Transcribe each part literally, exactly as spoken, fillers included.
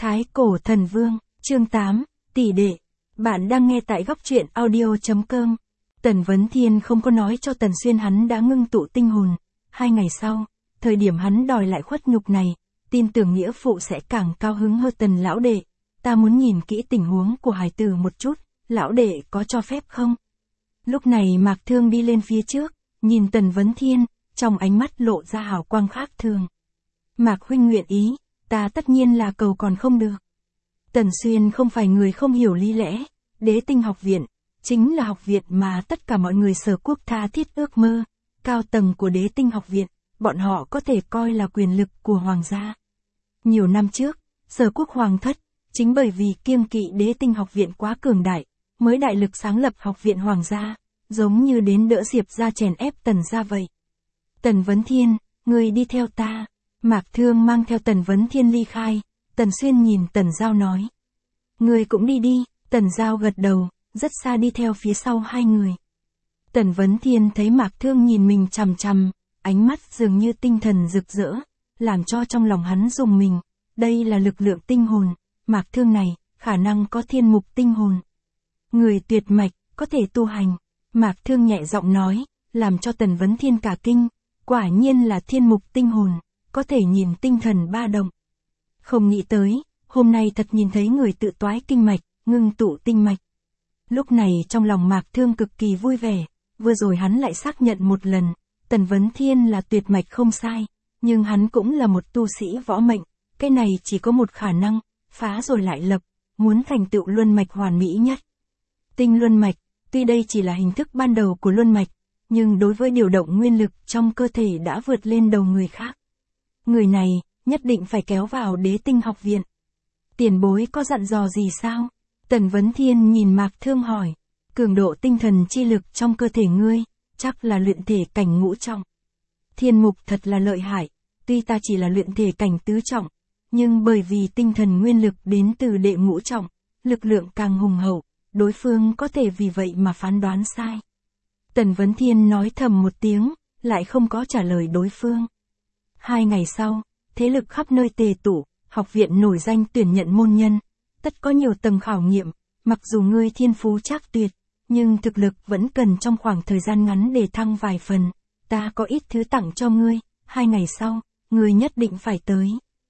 Thái Cổ Thần Vương, chương tám, tỷ đệ. Bạn đang nghe tại góc truyện audio chấm com. Tần Vấn Thiên không có nói cho Tần Xuyên hắn đã ngưng tụ tinh hồn. Hai ngày sau, thời điểm hắn đòi lại khuất nhục này, tin tưởng nghĩa phụ sẽ càng cao hứng hơn. Tần lão đệ, ta muốn nhìn kỹ tình huống của hải tử một chút, lão đệ có cho phép không? Lúc này Mạc Thương đi lên phía trước, nhìn Tần Vấn Thiên, trong ánh mắt lộ ra hào quang khác thường. Mạc huynh nguyện ý, ta tất nhiên là cầu còn không được. Tần Xuyên không phải người không hiểu lý lẽ, Đế Tinh học viện, chính là học viện mà tất cả mọi người Sở Quốc tha thiết ước mơ, cao tầng của Đế Tinh học viện, bọn họ có thể coi là quyền lực của hoàng gia. Nhiều năm trước, Sở Quốc hoàng thất, chính bởi vì kiêng kỵ Đế Tinh học viện quá cường đại, mới đại lực sáng lập học viện hoàng gia, giống như đến đỡ Diệp gia chèn ép Tần gia vậy. Tần Vấn Thiên, người đi theo ta. Mạc Thương mang theo Tần Vấn Thiên ly khai, Tần Xuyên nhìn Tần Giao nói. Người cũng đi đi, Tần Giao gật đầu, rất xa đi theo phía sau hai người. Tần Vấn Thiên thấy Mạc Thương nhìn mình chằm chằm, ánh mắt dường như tinh thần rực rỡ, làm cho trong lòng hắn rùng mình, đây là lực lượng tinh hồn, Mạc Thương này, khả năng có thiên mục tinh hồn. Người tuyệt mạch, có thể tu hành, Mạc Thương nhẹ giọng nói, làm cho Tần Vấn Thiên cả kinh, quả nhiên là thiên mục tinh hồn. Có thể nhìn tinh thần ba động. Không nghĩ tới, hôm nay thật nhìn thấy người tự toái kinh mạch, ngưng tụ tinh mạch. Lúc này trong lòng Mạc Thương cực kỳ vui vẻ, vừa rồi hắn lại xác nhận một lần, Tần Vấn Thiên là tuyệt mạch không sai, nhưng hắn cũng là một tu sĩ võ mệnh, cái này chỉ có một khả năng, phá rồi lại lập, muốn thành tựu luân mạch hoàn mỹ nhất. Tinh luân mạch, tuy đây chỉ là hình thức ban đầu của luân mạch, nhưng đối với điều động nguyên lực trong cơ thể đã vượt lên đầu người khác. Người này, nhất định phải kéo vào Đế Tinh học viện. Tiền bối có dặn dò gì sao? Tần Vấn Thiên nhìn Mạc Thương hỏi. Cường độ tinh thần chi lực trong cơ thể ngươi, chắc là luyện thể cảnh ngũ trọng. Thiên mục thật là lợi hại, tuy ta chỉ là luyện thể cảnh tứ trọng, nhưng bởi vì tinh thần nguyên lực đến từ đệ ngũ trọng, lực lượng càng hùng hậu, đối phương có thể vì vậy mà phán đoán sai. Tần Vấn Thiên nói thầm một tiếng, lại không có trả lời đối phương. Hai ngày sau, thế lực khắp nơi tề tụ, học viện nổi danh tuyển nhận môn nhân, tất có nhiều tầng khảo nghiệm, mặc dù ngươi thiên phú trác tuyệt, nhưng thực lực vẫn cần trong khoảng thời gian ngắn để thăng vài phần, ta có ít thứ tặng cho ngươi, hai ngày sau, ngươi nhất định phải tới.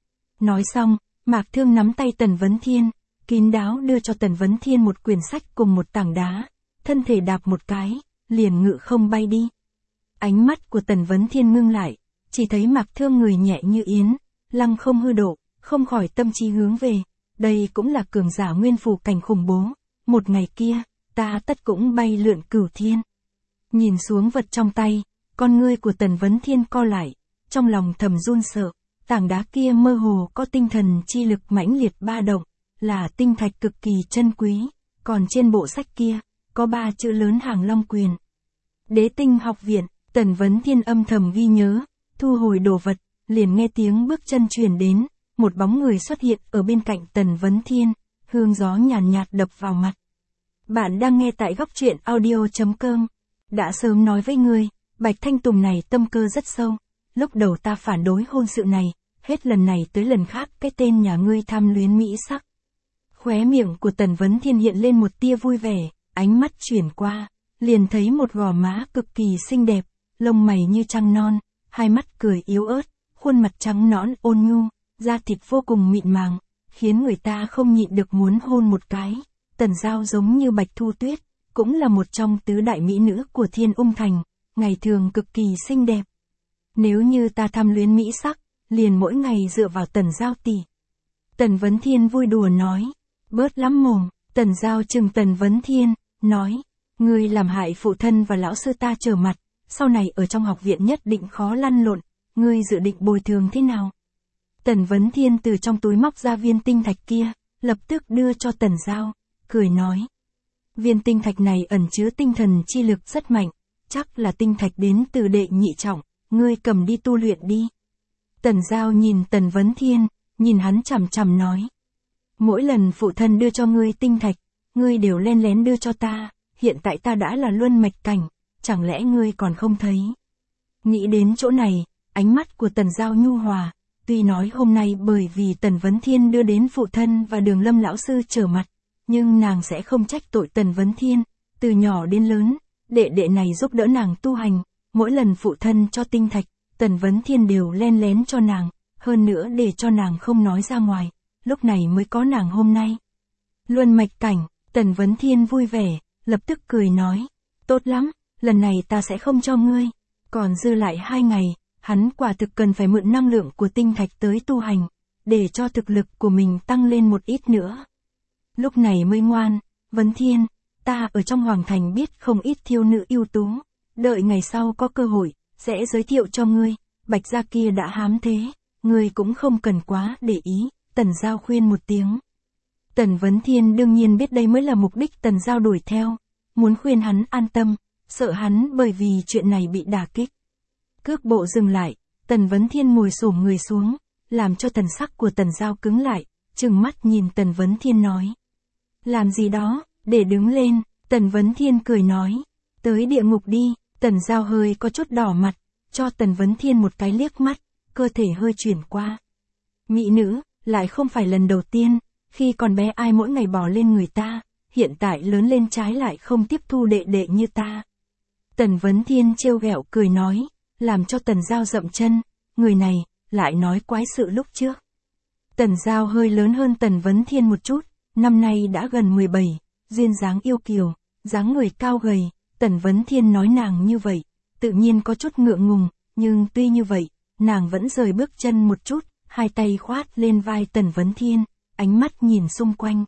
Nói xong, Mạc Thương nắm tay Tần Vấn Thiên, kín đáo đưa cho Tần Vấn Thiên một quyển sách cùng một tảng đá, thân thể đạp một cái, liền ngự không bay đi. Ánh mắt của Tần Vấn Thiên ngưng lại. Chỉ thấy Mạc Thương người nhẹ như yến, lăng không hư độ, không khỏi tâm trí hướng về, đây cũng là cường giả nguyên phù cảnh khủng bố, một ngày kia, ta tất cũng bay lượn cửu thiên. Nhìn xuống vật trong tay, con ngươi của Tần Vấn Thiên co lại, trong lòng thầm run sợ, tảng đá kia mơ hồ có tinh thần chi lực mãnh liệt ba động, là tinh thạch cực kỳ chân quý, còn trên bộ sách kia, có ba chữ lớn Hàng Long Quyền. Đế Tinh học viện, Tần Vấn Thiên âm thầm ghi nhớ. Thu hồi đồ vật, liền nghe tiếng bước chân truyền đến, một bóng người xuất hiện ở bên cạnh Tần Vấn Thiên, hương gió nhàn nhạt đập vào mặt. Bạn đang nghe tại góc truyện audio chấm com. Đã sớm nói với ngươi, Bạch Thanh Tùng này tâm cơ rất sâu, lúc đầu ta phản đối hôn sự này, hết lần này tới lần khác cái tên nhà ngươi tham luyến mỹ sắc. Khóe miệng của Tần Vấn Thiên hiện lên một tia vui vẻ, ánh mắt chuyển qua, liền thấy một gò má cực kỳ xinh đẹp, lông mày như trăng non. Hai mắt cười yếu ớt, khuôn mặt trắng nõn ôn nhu, da thịt vô cùng mịn màng, khiến người ta không nhịn được muốn hôn một cái. Tần Giao giống như Bạch Thu Tuyết, cũng là một trong tứ đại mỹ nữ của Thiên Ung Thành, ngày thường cực kỳ xinh đẹp. Nếu như ta tham luyến mỹ sắc, liền mỗi ngày dựa vào Tần Giao tỷ. Tần Vấn Thiên vui đùa nói, bớt lắm mồm. Tần Giao chừng Tần Vấn Thiên, nói, ngươi làm hại phụ thân và lão sư ta trở mặt. Sau này ở trong học viện nhất định khó lăn lộn, ngươi dự định bồi thường thế nào? Tần Vấn Thiên từ trong túi móc ra viên tinh thạch kia, lập tức đưa cho Tần Giao, cười nói. Viên tinh thạch này ẩn chứa tinh thần chi lực rất mạnh, chắc là tinh thạch đến từ đệ nhị trọng, ngươi cầm đi tu luyện đi. Tần Giao nhìn Tần Vấn Thiên, nhìn hắn chằm chằm nói. Mỗi lần phụ thân đưa cho ngươi tinh thạch, ngươi đều len lén đưa cho ta, hiện tại ta đã là luân mạch cảnh. Chẳng lẽ ngươi còn không thấy? Nghĩ đến chỗ này, ánh mắt của Tần Giao nhu hòa, Tuy nói hôm nay bởi vì Tần Vấn Thiên đưa đến phụ thân và Đường Lâm lão sư trở mặt, nhưng nàng sẽ không trách tội Tần Vấn Thiên. Từ nhỏ đến lớn, đệ đệ này giúp đỡ nàng tu hành, mỗi lần phụ thân cho tinh thạch, Tần Vấn Thiên đều len lén cho nàng, hơn nữa để cho nàng không nói ra ngoài, lúc này mới có nàng hôm nay. Luân mạch cảnh, Tần Vấn Thiên vui vẻ, lập tức cười nói, tốt lắm, lần này ta sẽ không cho ngươi. Còn dư lại hai ngày, hắn quả thực cần phải mượn năng lượng của tinh thạch tới tu hành, để cho thực lực của mình tăng lên một ít nữa. Lúc này mới ngoan, Vấn Thiên, ta ở trong Hoàng Thành biết không ít thiếu nữ ưu tú, đợi ngày sau có cơ hội, sẽ giới thiệu cho ngươi, Bạch gia kia đã hám thế, ngươi cũng không cần quá để ý, Tần Giao khuyên một tiếng. Tần Vấn Thiên đương nhiên biết đây mới là mục đích Tần Giao đuổi theo, muốn khuyên hắn an tâm, sợ hắn bởi vì chuyện này bị đả kích. Cước bộ dừng lại, Tần Vấn Thiên ngồi xổm người xuống, làm cho thần sắc của Tần Giao cứng lại, trừng mắt nhìn Tần Vấn Thiên nói. Làm gì đó, để đứng lên, Tần Vấn Thiên cười nói, tới địa ngục đi. Tần Giao hơi có chút đỏ mặt, cho Tần Vấn Thiên một cái liếc mắt, cơ thể hơi chuyển qua. Mỹ nữ, lại không phải lần đầu tiên, khi còn bé ai mỗi ngày bỏ lên người ta, hiện tại lớn lên trái lại không tiếp thu đệ đệ như ta. Tần Vấn Thiên trêu ghẹo cười nói, làm cho Tần Giao dậm chân, người này, lại nói quái sự lúc trước. Tần Giao hơi lớn hơn Tần Vấn Thiên một chút, năm nay đã gần mười bảy, duyên dáng yêu kiều, dáng người cao gầy. Tần Vấn Thiên nói nàng như vậy, tự nhiên có chút ngượng ngùng, nhưng tuy như vậy, nàng vẫn rời bước chân một chút, hai tay khoát lên vai Tần Vấn Thiên, ánh mắt nhìn xung quanh.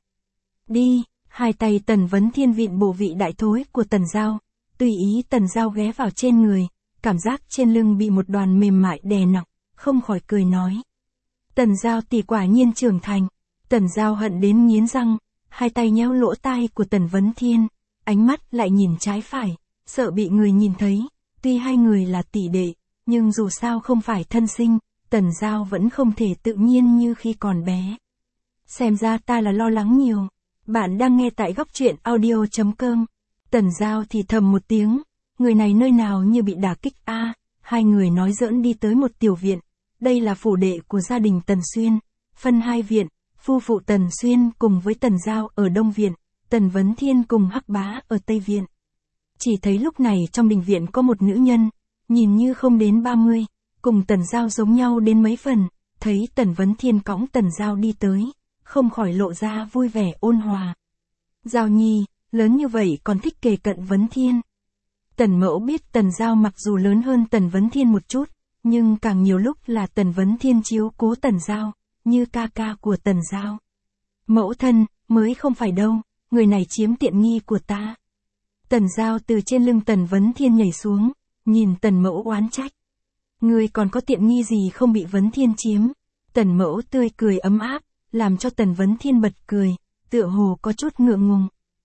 Đi, hai tay Tần Vấn Thiên vịn bộ vị đại thối của Tần Giao, tùy ý Tần Giao ghé vào trên người, cảm giác trên lưng bị một đoàn mềm mại đè nặng, không khỏi cười nói. Tần Giao tỷ quả nhiên trưởng thành, Tần Giao hận đến nghiến răng, hai tay nhéo lỗ tai của Tần Vấn Thiên. Ánh mắt lại nhìn trái phải, sợ bị người nhìn thấy, tuy hai người là tỷ đệ, nhưng dù sao không phải thân sinh, Tần Giao vẫn không thể tự nhiên như khi còn bé. Xem ra ta là lo lắng nhiều. Bạn đang nghe tại góc truyện audio chấm com. Tần Giao thì thầm một tiếng, người này nơi nào như bị đả kích a. À, hai người nói giỡn đi tới một tiểu viện, đây là phủ đệ của gia đình Tần Xuyên, phân hai viện, phu phụ Tần Xuyên cùng với Tần Giao ở Đông Viện. Tần Vấn Thiên cùng Hắc Bá ở Tây Viện. Chỉ thấy lúc này trong đình viện có một nữ nhân, nhìn như không đến ba mươi, cùng Tần Giao giống nhau đến mấy phần, thấy Tần Vấn Thiên cõng Tần Giao đi tới, không khỏi lộ ra vui vẻ ôn hòa. Giao nhi, lớn như vậy còn thích kề cận Vấn Thiên. Tần Mẫu biết Tần Giao mặc dù lớn hơn Tần Vấn Thiên một chút, nhưng càng nhiều lúc là Tần Vấn Thiên chiếu cố Tần Giao, như ca ca của Tần Giao. Mẫu thân, mới không phải đâu. Người này chiếm tiện nghi của ta. Tần Giao từ trên lưng Tần Vấn Thiên nhảy xuống, nhìn Tần Mẫu oán trách. Ngươi còn có tiện nghi gì không bị Vấn Thiên chiếm? Tần Mẫu tươi cười ấm áp, làm cho Tần Vấn Thiên bật cười, tựa hồ có chút ngượng ngùng.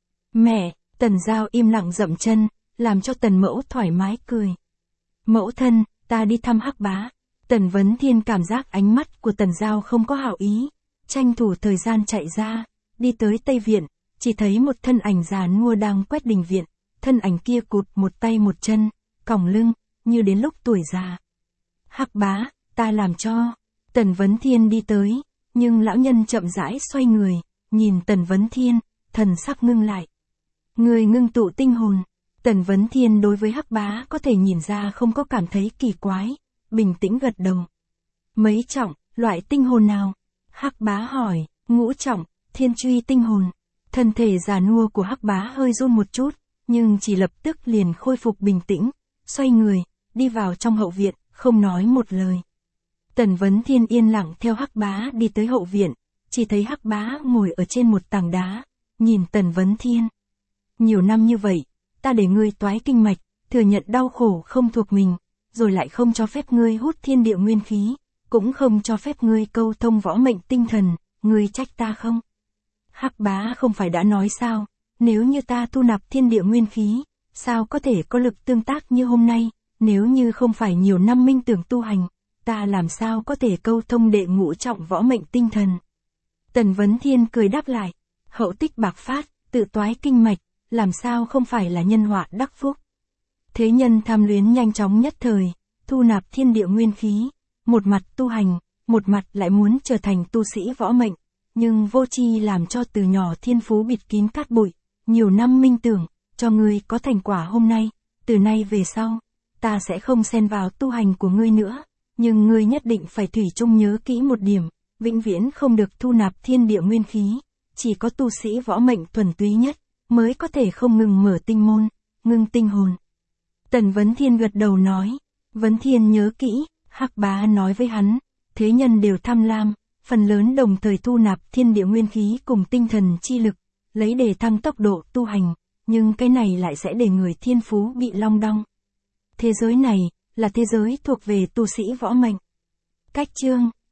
Mẹ, Tần Giao im lặng dậm chân, làm cho Tần Mẫu thoải mái cười. Mẫu thân, ta đi thăm Hắc Bá. Tần Vấn Thiên cảm giác ánh mắt của Tần Giao không có hảo ý, tranh thủ thời gian chạy ra, đi tới Tây Viện. Chỉ thấy một thân ảnh già nua đang quét đình viện, thân ảnh kia cụt một tay một chân, còng lưng, như đến lúc tuổi già. Hắc Bá, ta làm cho. Tần Vấn Thiên đi tới, nhưng lão nhân chậm rãi xoay người, nhìn Tần Vấn Thiên, thần sắc ngưng lại. Người ngưng tụ tinh hồn. Tần Vấn Thiên đối với Hắc Bá có thể nhìn ra không có cảm thấy kỳ quái, bình tĩnh gật đầu. Mấy trọng, loại tinh hồn nào? Hắc Bá hỏi. Ngũ trọng, thiên truy tinh hồn. Thân thể già nua của Hắc Bá hơi run một chút, nhưng chỉ lập tức liền khôi phục bình tĩnh, xoay người, đi vào trong hậu viện, không nói một lời. Tần Vấn Thiên yên lặng theo Hắc Bá đi tới hậu viện, chỉ thấy Hắc Bá ngồi ở trên một tảng đá, nhìn Tần Vấn Thiên. Nhiều năm như vậy, ta để ngươi toái kinh mạch, thừa nhận đau khổ không thuộc mình, rồi lại không cho phép ngươi hút thiên địa nguyên khí, cũng không cho phép ngươi câu thông võ mệnh tinh thần, ngươi trách ta không? Hắc Bá không phải đã nói sao, nếu như ta thu nạp thiên địa nguyên khí, sao có thể có lực tương tác như hôm nay, nếu như không phải nhiều năm minh tưởng tu hành, ta làm sao có thể câu thông đệ ngũ trọng võ mệnh tinh thần. Tần Vấn Thiên cười đáp lại, hậu tích bạc phát, tự toái kinh mạch, làm sao không phải là nhân họa đắc phúc. Thế nhân tham luyến nhanh chóng nhất thời, thu nạp thiên địa nguyên khí, một mặt tu hành, một mặt lại muốn trở thành tu sĩ võ mệnh, nhưng vô tri làm cho từ nhỏ thiên phú bịt kín cát bụi, nhiều năm minh tưởng, cho ngươi có thành quả hôm nay, từ nay về sau, ta sẽ không xen vào tu hành của ngươi nữa, nhưng ngươi nhất định phải thủy chung nhớ kỹ một điểm, vĩnh viễn không được thu nạp thiên địa nguyên khí, chỉ có tu sĩ võ mệnh thuần túy nhất, mới có thể không ngừng mở tinh môn, ngưng tinh hồn. Tần Vấn Thiên gật đầu nói, Vấn Thiên nhớ kỹ, Hắc Bá nói với hắn, thế nhân đều tham lam, phần lớn đồng thời thu nạp thiên địa nguyên khí cùng tinh thần chi lực, lấy để tăng tốc độ tu hành, nhưng cái này lại sẽ để người thiên phú bị long đong. Thế giới này, là thế giới thuộc về tu sĩ võ mệnh. Cách chương